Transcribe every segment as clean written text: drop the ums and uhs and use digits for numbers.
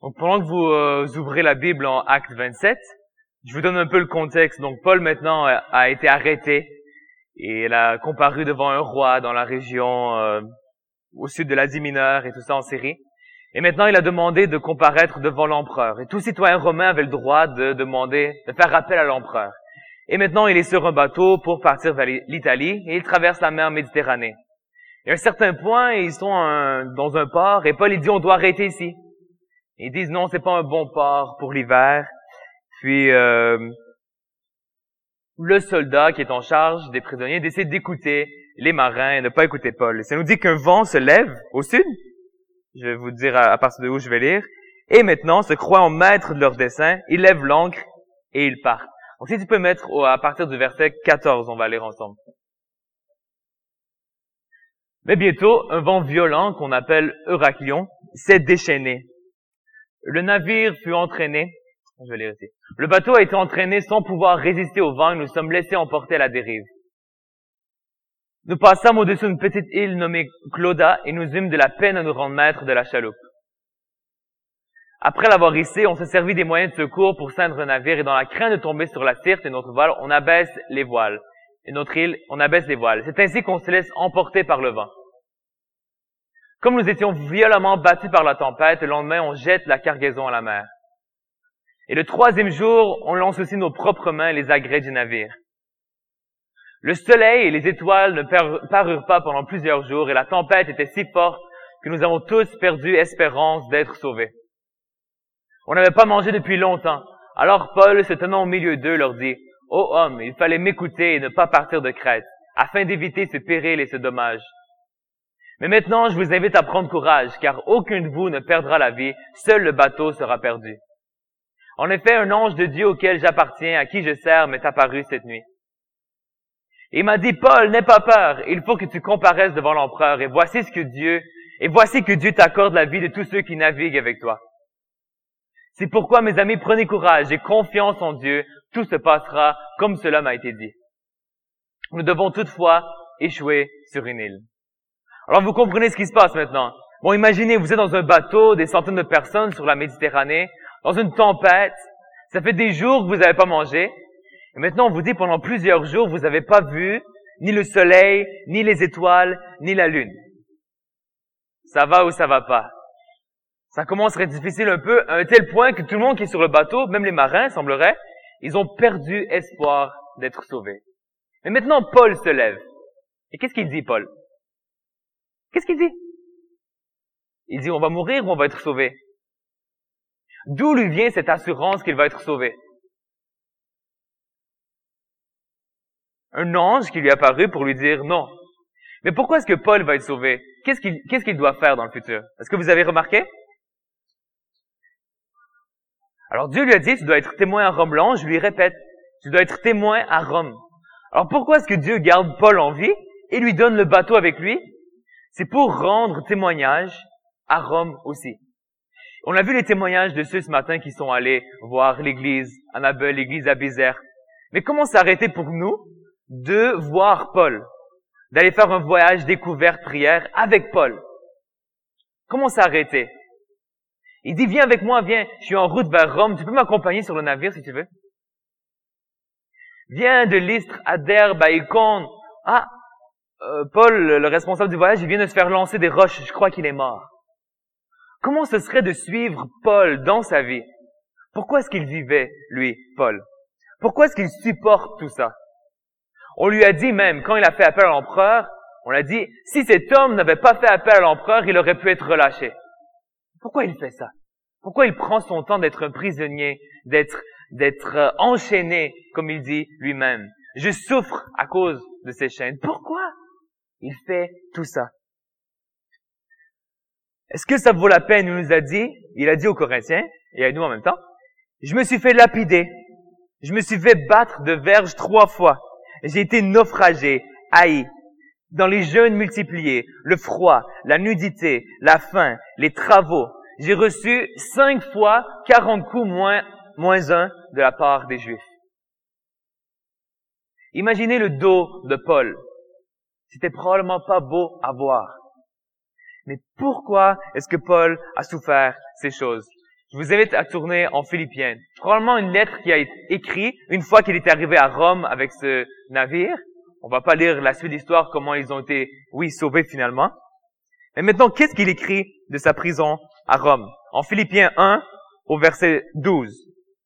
Donc, pendant que vous ouvrez la Bible en Actes 27, je vous donne un peu le contexte. Donc, Paul, maintenant, a été arrêté et il a comparu devant un roi dans la région au sud de l'Asie mineure et tout ça en Syrie. Et maintenant, il a demandé de comparaître devant l'empereur. Et tout citoyen romain avait le droit de faire appel à l'empereur. Et maintenant, il est sur un bateau pour partir vers l'Italie et il traverse la mer Méditerranée. Et à un certain point, ils sont dans un port et Paul, il dit, on doit arrêter ici. Ils disent, non, c'est pas un bon port pour l'hiver. Puis, le soldat qui est en charge des prisonniers décide d'écouter les marins et ne pas écouter Paul. Et ça nous dit qu'un vent se lève au sud. Je vais vous dire à partir de où je vais lire. Et maintenant, se croyant maîtres de leur dessein, ils lèvent l'ancre et ils partent. Donc, si tu peux mettre à partir du verset 14, on va lire ensemble. Mais bientôt, un vent violent qu'on appelle Euraclion s'est déchaîné. Le navire fut entraîné. Je vais lire ici. Le bateau a été entraîné sans pouvoir résister au vent et nous sommes laissés emporter à la dérive. Nous passâmes au-dessus d'une petite île nommée Clauda et nous eûmes de la peine à nous rendre maîtres de la chaloupe. Après l'avoir hissé, on se servit des moyens de secours pour ceindre le navire et dans la crainte de tomber sur la Syrte et notre voile, on abaisse les voiles. Et notre île, on abaisse les voiles. C'est ainsi qu'on se laisse emporter par le vent. Comme nous étions violemment battus par la tempête, le lendemain, on jette la cargaison à la mer. Et le troisième jour, on lance aussi nos propres mains les agrès du navire. Le soleil et les étoiles ne parurent pas pendant plusieurs jours et la tempête était si forte que nous avons tous perdu espérance d'être sauvés. On n'avait pas mangé depuis longtemps. Alors Paul, se tenant au milieu d'eux, leur dit, « Ô hommes, il fallait m'écouter et ne pas partir de Crète, afin d'éviter ce péril et ce dommage. Mais maintenant, je vous invite à prendre courage, car aucun de vous ne perdra la vie, seul le bateau sera perdu. En effet, un ange de Dieu auquel j'appartiens, à qui je sers, m'est apparu cette nuit. Il m'a dit, Paul, n'aie pas peur, il faut que tu comparaisses devant l'empereur, et voici que Dieu t'accorde la vie de tous ceux qui naviguent avec toi. C'est pourquoi, mes amis, prenez courage et confiance en Dieu, tout se passera comme cela m'a été dit. Nous devons toutefois échouer sur une île. Alors, vous comprenez ce qui se passe maintenant. Bon, imaginez, vous êtes dans un bateau, des centaines de personnes sur la Méditerranée, dans une tempête. Ça fait des jours que vous n'avez pas mangé. Et maintenant, on vous dit pendant plusieurs jours, vous n'avez pas vu ni le soleil, ni les étoiles, ni la lune. Ça va ou ça va pas? Ça commence à être difficile un peu, à un tel point que tout le monde qui est sur le bateau, même les marins, semblerait, ils ont perdu espoir d'être sauvés. Mais maintenant, Paul se lève. Et qu'est-ce qu'il dit, Paul? Qu'est-ce qu'il dit? Il dit, on va mourir ou on va être sauvé? D'où lui vient cette assurance qu'il va être sauvé? Un ange qui lui est apparu pour lui dire non. Mais pourquoi est-ce que Paul va être sauvé? Qu'est-ce qu'il doit faire dans le futur? Est-ce que vous avez remarqué? Alors Dieu lui a dit, tu dois être témoin à Rome. L'ange lui répète, tu dois être témoin à Rome. Alors pourquoi est-ce que Dieu garde Paul en vie et lui donne le bateau avec lui? C'est pour rendre témoignage à Rome aussi. On a vu les témoignages de ceux ce matin qui sont allés voir l'église à Nabel, l'église à Bizerte. Mais comment s'arrêter pour nous de voir Paul, d'aller faire un voyage découverte prière avec Paul? Comment s'arrêter? Il dit, viens avec moi, viens, je suis en route vers Rome, tu peux m'accompagner sur le navire si tu veux? Viens de Lystre à Derbe, à Icône. Ah, Paul, le responsable du voyage, il vient de se faire lancer des roches, je crois qu'il est mort. Comment ce serait de suivre Paul dans sa vie? Pourquoi est-ce qu'il vivait, lui, Paul? Pourquoi est-ce qu'il supporte tout ça? On lui a dit même, quand il a fait appel à l'empereur, on l'a dit, si cet homme n'avait pas fait appel à l'empereur, il aurait pu être relâché. Pourquoi il fait ça? Pourquoi il prend son temps d'être un prisonnier, d'être enchaîné, comme il dit lui-même? Je souffre à cause de ces chaînes. Pourquoi il fait tout ça? Est-ce que ça vaut la peine? Il nous a dit, il a dit aux Corinthiens, et à nous en même temps, je me suis fait lapider. Je me suis fait battre de verge 3 fois. J'ai été naufragé, haï. Dans les jeûnes multipliés, le froid, la nudité, la faim, les travaux, j'ai reçu 5 fois 40 coups moins 1 de la part des Juifs. Imaginez le dos de Paul. C'était probablement pas beau à voir. Mais pourquoi est-ce que Paul a souffert ces choses? Je vous invite à tourner en Philippiens. Probablement une lettre qui a été écrite une fois qu'il était arrivé à Rome avec ce navire. On va pas lire la suite de l'histoire, comment ils ont été, sauvés finalement. Mais maintenant, qu'est-ce qu'il écrit de sa prison à Rome? En Philippiens 1, au verset 12.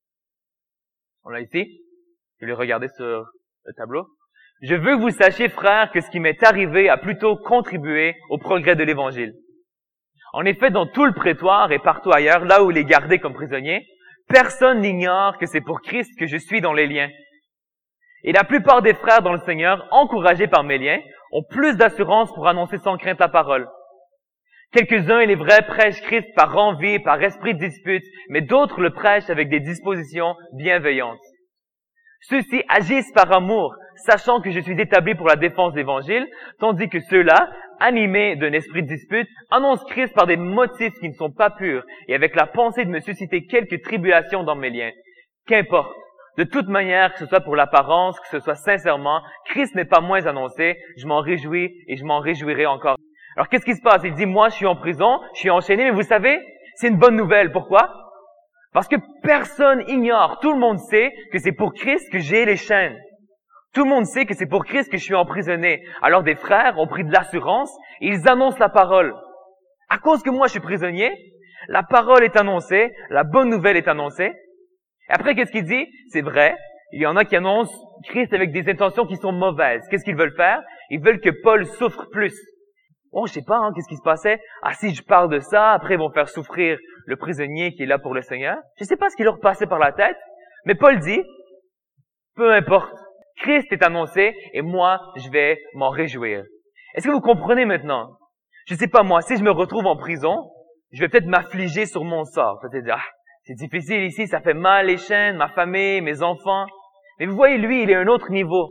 On l'a ici. Je vais le regarder sur le tableau. Je veux que vous sachiez, frères, que ce qui m'est arrivé a plutôt contribué au progrès de l'Évangile. En effet, dans tout le prétoire et partout ailleurs, là où il est gardé comme prisonnier, personne n'ignore que c'est pour Christ que je suis dans les liens. Et la plupart des frères dans le Seigneur, encouragés par mes liens, ont plus d'assurance pour annoncer sans crainte la parole. Quelques-uns, il est vrai, prêchent Christ par envie, par esprit de dispute, mais d'autres le prêchent avec des dispositions bienveillantes. Ceux-ci agissent par amour, sachant que je suis établi pour la défense de l'Évangile, tandis que ceux-là, animés d'un esprit de dispute, annoncent Christ par des motifs qui ne sont pas purs, et avec la pensée de me susciter quelques tribulations dans mes liens. Qu'importe. De toute manière, que ce soit pour l'apparence, que ce soit sincèrement, Christ n'est pas moins annoncé, je m'en réjouis et je m'en réjouirai encore. Alors qu'est-ce qui se passe? Il dit, moi je suis en prison, je suis enchaîné, mais vous savez, c'est une bonne nouvelle. Pourquoi? Parce que personne ignore, tout le monde sait que c'est pour Christ que j'ai les chaînes. Tout le monde sait que c'est pour Christ que je suis emprisonné. Alors des frères ont pris de l'assurance et ils annoncent la parole. À cause que moi je suis prisonnier, la parole est annoncée, la bonne nouvelle est annoncée. Et après, qu'est-ce qu'il dit? C'est vrai, il y en a qui annoncent Christ avec des intentions qui sont mauvaises. Qu'est-ce qu'ils veulent faire? Ils veulent que Paul souffre plus. Bon, je sais pas, qu'est-ce qui se passait? Ah, si je parle de ça, après ils vont faire souffrir le prisonnier qui est là pour le Seigneur. Je sais pas ce qui leur passait par la tête, mais Paul dit, peu importe, Christ est annoncé et moi, je vais m'en réjouir. Est-ce que vous comprenez maintenant? Je sais pas moi, si je me retrouve en prison, je vais peut-être m'affliger sur mon sort. Peut-être dire, c'est difficile ici, ça fait mal les chaînes, ma famille, mes enfants. Mais vous voyez, lui, il est à un autre niveau.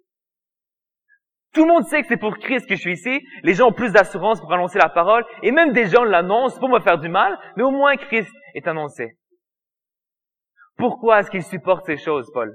Tout le monde sait que c'est pour Christ que je suis ici. Les gens ont plus d'assurance pour annoncer la parole. Et même des gens l'annoncent pour me faire du mal. Mais au moins Christ est annoncé. Pourquoi est-ce qu'il supporte ces choses, Paul?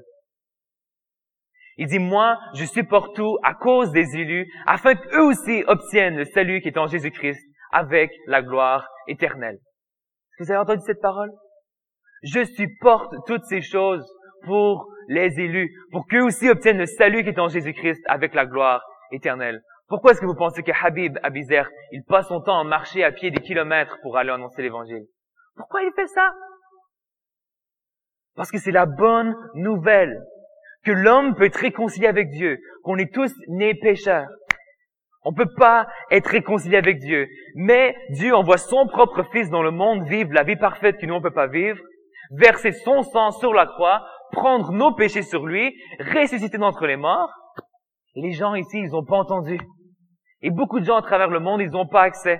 Il dit, moi, je supporte tout à cause des élus, afin qu'eux aussi obtiennent le salut qui est en Jésus-Christ avec la gloire éternelle. Est-ce que vous avez entendu cette parole? Je supporte toutes ces choses pour les élus, pour qu'eux aussi obtiennent le salut qui est en Jésus-Christ avec la gloire éternelle. Pourquoi est-ce que vous pensez que Habib Abizer, il passe son temps à marcher à pied des kilomètres pour aller annoncer l'Évangile? Pourquoi il fait ça? Parce que c'est la bonne nouvelle que l'homme peut être réconcilié avec Dieu, qu'on est tous nés pécheurs. On peut pas être réconcilié avec Dieu, mais Dieu envoie son propre Fils dans le monde vivre la vie parfaite que nous on peut pas vivre, verser son sang sur la croix, prendre nos péchés sur lui, ressusciter d'entre les morts. Les gens ici, ils ont pas entendu. Et beaucoup de gens à travers le monde, ils n'ont pas accès.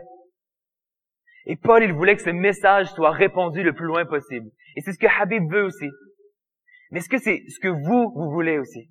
Et Paul, il voulait que ce message soit répandu le plus loin possible. Et c'est ce que Habib veut aussi. Mais est-ce que c'est ce que vous voulez aussi?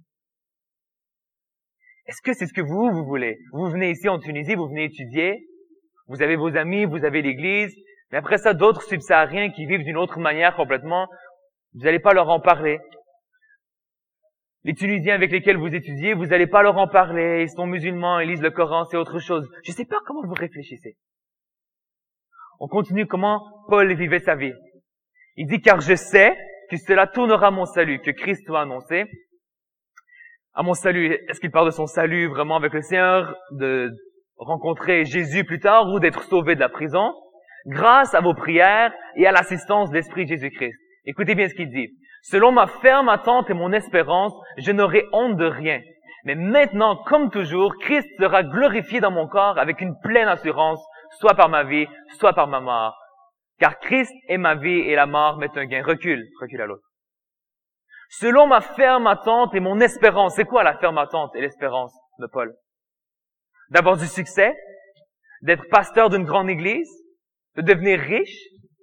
Est-ce que c'est ce que vous voulez? Vous venez ici en Tunisie, vous venez étudier, vous avez vos amis, vous avez l'église, mais après ça, d'autres subsahariens qui vivent d'une autre manière complètement, vous n'allez pas leur en parler. Les Tunisiens avec lesquels vous étudiez, vous n'allez pas leur en parler, ils sont musulmans, ils lisent le Coran, c'est autre chose. Je ne sais pas comment vous réfléchissez. On continue comment Paul vivait sa vie. Il dit, car je sais que cela tournera à mon salut, que Christ soit annoncé. À mon salut, est-ce qu'il parle de son salut vraiment avec le Seigneur, de rencontrer Jésus plus tard ou d'être sauvé de la prison? Grâce à vos prières et à l'assistance de l'Esprit de Jésus-Christ. Écoutez bien ce qu'il dit. Selon ma ferme attente et mon espérance, je n'aurai honte de rien. Mais maintenant, comme toujours, Christ sera glorifié dans mon corps avec une pleine assurance, soit par ma vie, soit par ma mort. Car Christ est ma vie et la mort m'est un gain. Recule à l'autre. Selon ma ferme attente et mon espérance. C'est quoi la ferme attente et l'espérance de Paul? D'avoir du succès? D'être pasteur d'une grande église? De devenir riche?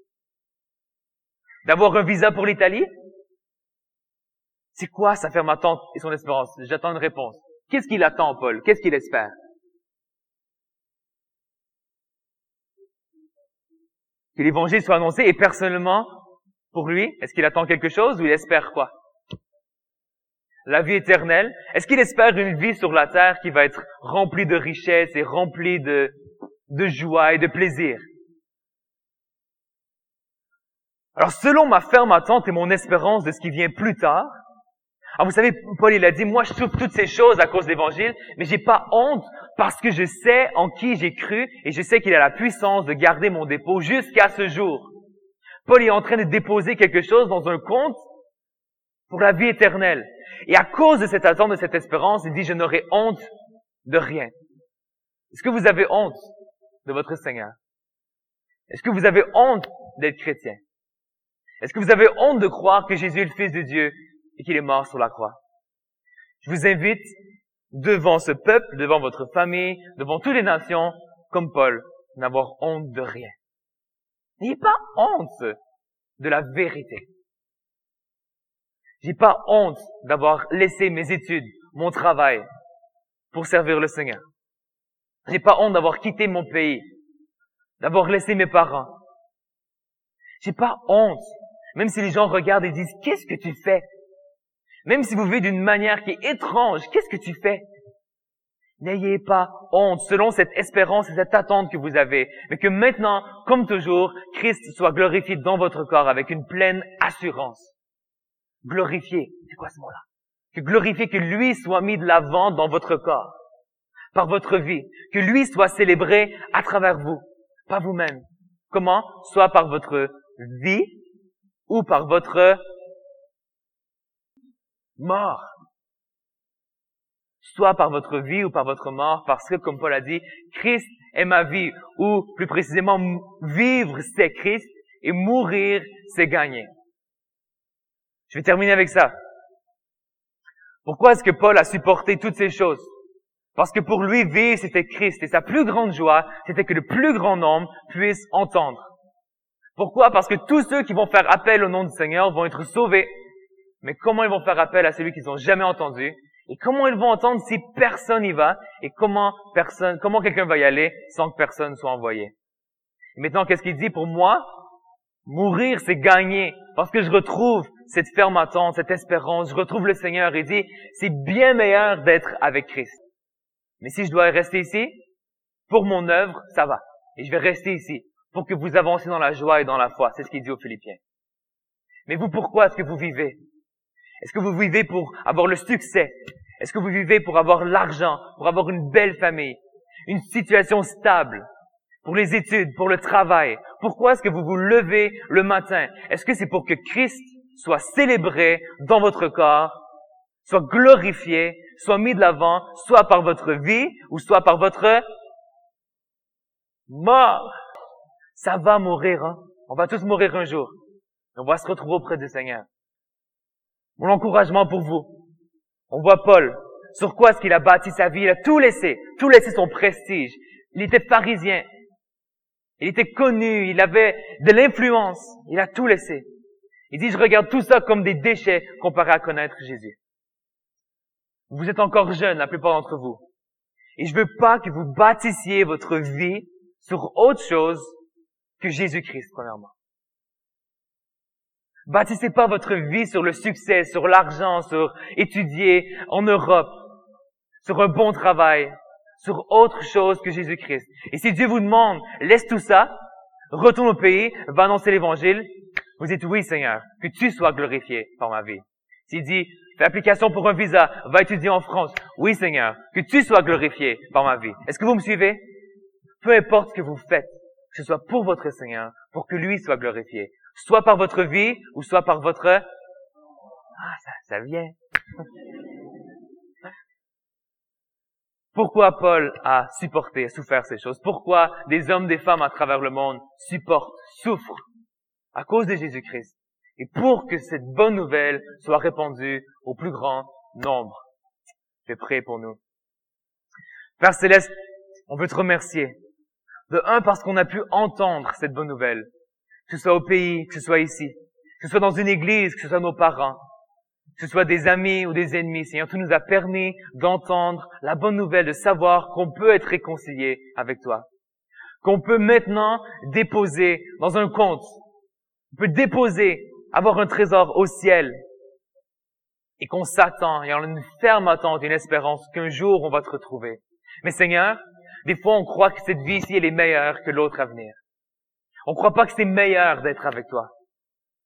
D'avoir un visa pour l'Italie? C'est quoi sa ferme attente et son espérance? J'attends une réponse. Qu'est-ce qu'il attend, Paul? Qu'est-ce qu'il espère? Que l'Évangile soit annoncé et personnellement, pour lui, est-ce qu'il attend quelque chose ou il espère quoi? La vie éternelle? Est-ce qu'il espère une vie sur la terre qui va être remplie de richesses et remplie de joie et de plaisir? Alors, selon ma ferme attente et mon espérance de ce qui vient plus tard, alors vous savez, Paul, il a dit, moi, je souffre toutes ces choses à cause de l'Évangile, mais j'ai pas honte parce que je sais en qui j'ai cru et je sais qu'il a la puissance de garder mon dépôt jusqu'à ce jour. Paul est en train de déposer quelque chose dans un compte pour la vie éternelle. Et à cause de cette attente, de cette espérance, il dit, je n'aurai honte de rien. Est-ce que vous avez honte de votre Seigneur? Est-ce que vous avez honte d'être chrétien? Est-ce que vous avez honte de croire que Jésus est le Fils de Dieu et qu'il est mort sur la croix? Je vous invite, devant ce peuple, devant votre famille, devant toutes les nations, comme Paul, n'avoir honte de rien. N'ayez pas honte de la vérité. J'ai pas honte d'avoir laissé mes études, mon travail, pour servir le Seigneur. J'ai pas honte d'avoir quitté mon pays, d'avoir laissé mes parents. J'ai pas honte, même si les gens regardent et disent, qu'est-ce que tu fais? Même si vous vivez d'une manière qui est étrange, qu'est-ce que tu fais? N'ayez pas honte selon cette espérance et cette attente que vous avez, mais que maintenant, comme toujours, Christ soit glorifié dans votre corps avec une pleine assurance. Glorifié, c'est quoi ce mot-là? Que glorifié, que lui soit mis de l'avant dans votre corps, par votre vie, que lui soit célébré à travers vous, pas vous-même. Comment? Soit par votre vie ou par votre mort. Soit par votre vie ou par votre mort, parce que, comme Paul a dit, Christ est ma vie, ou plus précisément, vivre c'est Christ et mourir c'est gagner. Je vais terminer avec ça. Pourquoi est-ce que Paul a supporté toutes ces choses? Parce que pour lui, vivre c'était Christ et sa plus grande joie, c'était que le plus grand nombre puisse entendre. Pourquoi? Parce que tous ceux qui vont faire appel au nom du Seigneur vont être sauvés. Mais comment ils vont faire appel à celui qu'ils n'ont jamais entendu? Et comment ils vont entendre si personne y va? Et comment quelqu'un va y aller sans que personne soit envoyé? Et maintenant, qu'est-ce qu'il dit pour moi? Mourir, c'est gagner. Parce que je retrouve cette ferme attente, cette espérance. Je retrouve le Seigneur. Il dit, c'est bien meilleur d'être avec Christ. Mais si je dois rester ici, pour mon œuvre, ça va. Et je vais rester ici pour que vous avanciez dans la joie et dans la foi. C'est ce qu'il dit aux Philippiens. Mais vous, pourquoi est-ce que vous vivez? Est-ce que vous vivez pour avoir le succès? Est-ce que vous vivez pour avoir l'argent, pour avoir une belle famille, une situation stable, pour les études, pour le travail? Pourquoi est-ce que vous vous levez le matin? Est-ce que c'est pour que Christ soit célébré dans votre corps, soit glorifié, soit mis de l'avant, soit par votre vie ou soit par votre mort? Ça va mourir, hein? On va tous mourir un jour. On va se retrouver auprès du Seigneur. Mon encouragement pour vous. On voit Paul. Sur quoi est-ce qu'il a bâti sa vie? Il a tout laissé son prestige. Il était pharisien. Il était connu. Il avait de l'influence. Il a tout laissé. Il dit, je regarde tout ça comme des déchets comparé à connaître Jésus. Vous êtes encore jeunes, la plupart d'entre vous. Et je veux pas que vous bâtissiez votre vie sur autre chose que Jésus-Christ, premièrement. Bâtissez pas votre vie sur le succès, sur l'argent, sur étudier en Europe, sur un bon travail, sur autre chose que Jésus-Christ. Et si Dieu vous demande, laisse tout ça, retourne au pays, va annoncer l'Évangile, vous dites oui Seigneur, que tu sois glorifié par ma vie. S'il dit, fais application pour un visa, va étudier en France, oui Seigneur, que tu sois glorifié par ma vie. Est-ce que vous me suivez? Peu importe ce que vous faites, que ce soit pour votre Seigneur, pour que lui soit glorifié. Soit par votre vie, ou soit par votre... ça vient. Pourquoi Paul a souffert ces choses? Pourquoi des hommes, des femmes à travers le monde souffrent? À cause de Jésus-Christ. Et pour que cette bonne nouvelle soit répandue au plus grand nombre. Je vais prier pour nous. Père Céleste, on veut te remercier. De un, parce qu'on a pu entendre cette bonne nouvelle. Que ce soit au pays, que ce soit ici, que ce soit dans une église, que ce soit nos parents, que ce soit des amis ou des ennemis. Seigneur, tu nous as permis d'entendre la bonne nouvelle, de savoir qu'on peut être réconcilié avec toi. Qu'on peut maintenant déposer dans un compte. On peut déposer, avoir un trésor au ciel. Et qu'on s'attend, et on a une ferme attente, une espérance qu'un jour on va te retrouver. Mais Seigneur, des fois on croit que cette vie ici elle est meilleure que l'autre à venir. On ne croit pas que c'est meilleur d'être avec toi.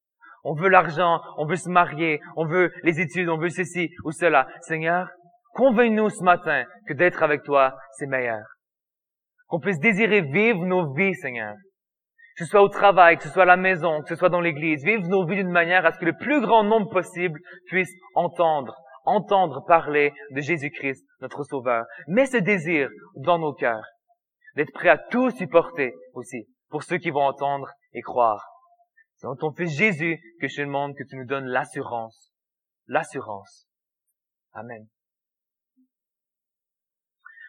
On veut l'argent, on veut se marier, on veut les études, on veut ceci ou cela. Seigneur, convainc-nous ce matin que d'être avec toi, c'est meilleur. Qu'on puisse désirer vivre nos vies, Seigneur. Que ce soit au travail, que ce soit à la maison, que ce soit dans l'église, vivre nos vies d'une manière à ce que le plus grand nombre possible puisse entendre parler de Jésus-Christ, notre Sauveur. Mets ce désir dans nos cœurs, d'être prêt à tout supporter aussi, pour ceux qui vont entendre et croire. C'est dans ton Fils Jésus que je te demande que tu nous donnes l'assurance. L'assurance. Amen.